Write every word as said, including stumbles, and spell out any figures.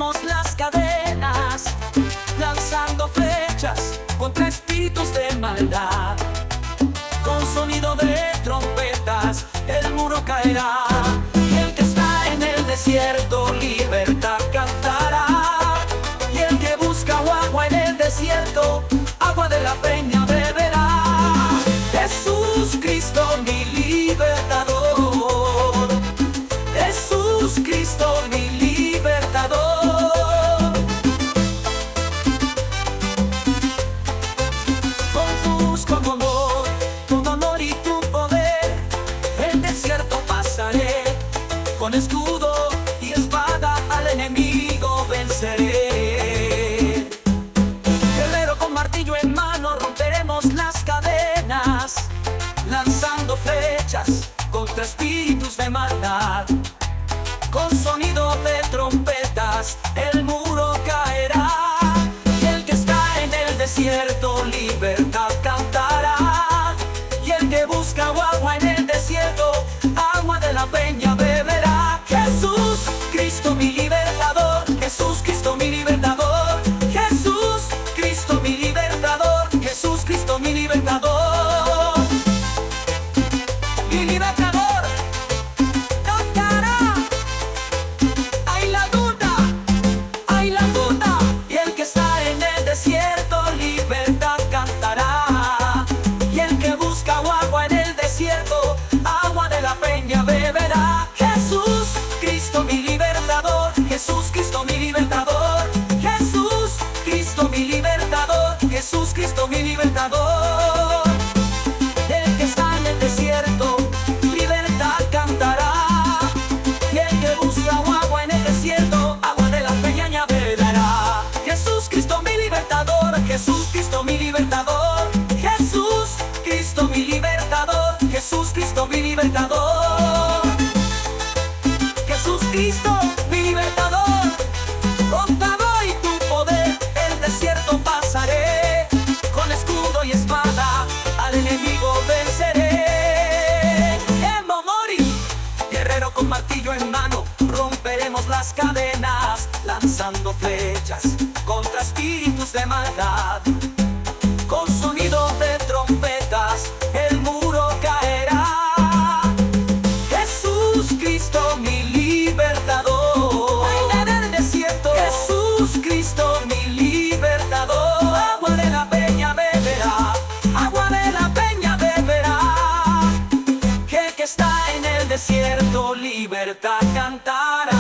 romperemos las cadenas, lanzando flechas contra espíritus de maldad. Con sonido de trompetas el muro caerá, y el que está en el desierto libertad cantará. Y el que busca agua en el desierto, agua de la peña beberá. Jesús Cristo mi libertador, Jesús Cristo mi libertador. Conduzco con honor, con honor y tu poder, el desierto pasaré, con escudo y espada al enemigo venceré. Guerrero con martillo en mano romperemos las cadenas, lanzando flechas contra espíritus de maldad. Con sonido de trompetas el muro caerá, y el que está en el desierto libertad cantará. Y el que busca agua en el desierto, agua de la peña beberá. Jesús Cristo mi libertador, Jesús Cristo mi libertador, Jesús Cristo mi libertador, Jesús Cristo mi libertador. Mi libertador cantará. Hay la duda, hay la duda. Y el que está en el desierto libertad cantará. Y el que busca agua en el desierto, agua de la peña beberá. Jesús Cristo mi libertador, Jesús Cristo mi libertador, Jesús Cristo mi libertador, Jesús Cristo mi libertador. El que está en el desierto libertad cantará, y el que busca agua en el desierto, agua de la peña beberá. Jesús Cristo mi libertador, Jesús Cristo mi libertador, Jesús Cristo mi libertador, Jesús Cristo mi libertador. Jesús Cristo mi libertador, con todo y tu poder el desierto pasaré, con escudo y espada al enemigo venceré. En Momori, guerrero con martillo en mano, romperemos las cadenas, lanzando flechas contra espíritus de maldad. Con sonido de trompetas el muro caerá. Jesús Cristo mi libertador, en el desierto Jesús Cristo mi libertador. Agua de la peña beberá, agua de la peña beberá. Que el que está en el desierto libertad cantará.